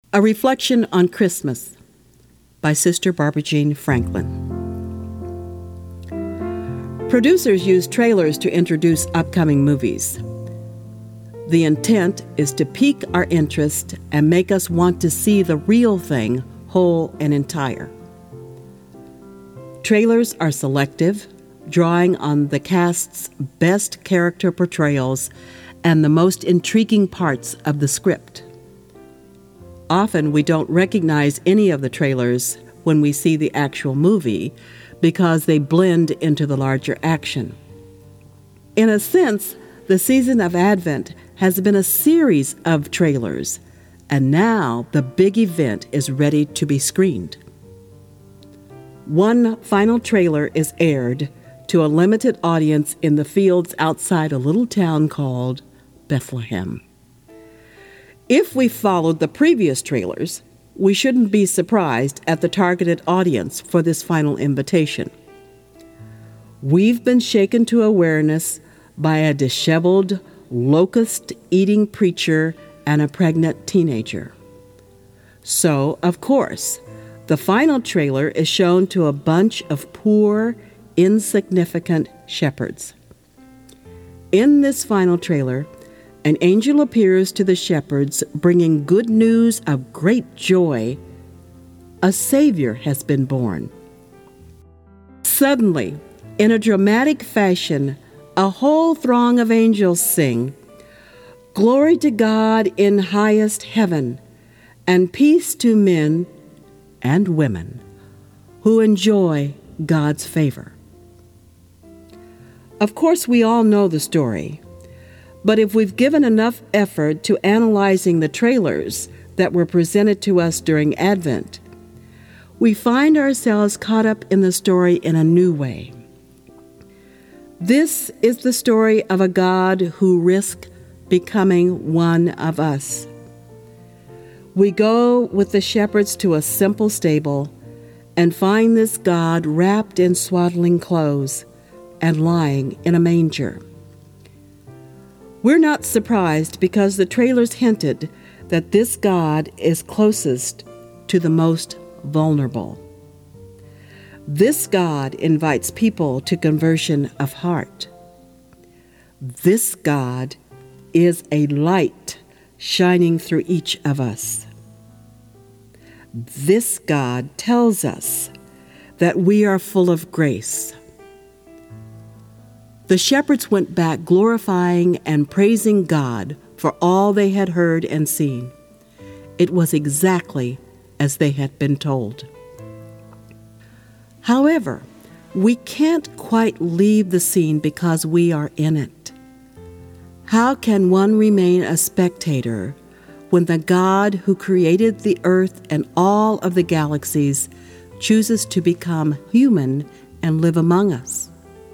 A Reflection on Christmas by Sister Barbara Jean Franklin. Producers use trailers to introduce upcoming movies. The intent is to pique our interest and make us want to see the real thing whole and entire. Trailers are selective, drawing on the cast's best character portrayals and the most intriguing parts of the script. Often we don't recognize any of the trailers when we see the actual movie because they blend into the larger action. In a sense, the season of Advent has been a series of trailers, and now the big event is ready to be screened. One final trailer is aired to a limited audience in the fields outside a little town called Bethlehem. If we followed the previous trailers, we shouldn't be surprised at the targeted audience for this final invitation. We've been shaken to awareness by a disheveled, locust-eating preacher and a pregnant teenager. So, of course, the final trailer is shown to a bunch of poor, insignificant shepherds. In this final trailer, an angel appears to the shepherds, bringing good news of great joy. A Savior has been born. Suddenly, in a dramatic fashion, a whole throng of angels sing, "Glory to God in highest heaven, and peace to men and women who enjoy God's favor." Of course, we all know the story. But if we've given enough effort to analyzing the trailers that were presented to us during Advent, we find ourselves caught up in the story in a new way. This is the story of a God who risked becoming one of us. We go with the shepherds to a simple stable and find this God wrapped in swaddling clothes and lying in a manger. We're not surprised because the trailers hinted that this God is closest to the most vulnerable. This God invites people to conversion of heart. This God is a light shining through each of us. This God tells us that we are full of grace. The shepherds went back glorifying and praising God for all they had heard and seen. It was exactly as they had been told. However, we can't quite leave the scene because we are in it. How can one remain a spectator when the God who created the earth and all of the galaxies chooses to become human and live among us?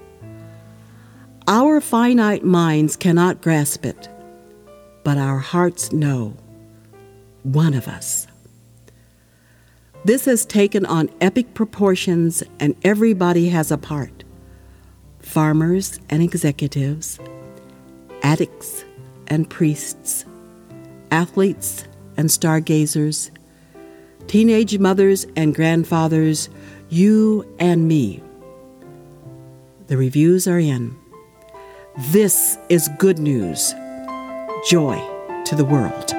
Our finite minds cannot grasp it, but our hearts know. One of us. This has taken on epic proportions, and everybody has a part. Farmers and executives, addicts and priests, athletes and stargazers, teenage mothers and grandfathers, you and me. The reviews are in. This is good news. Joy to the world.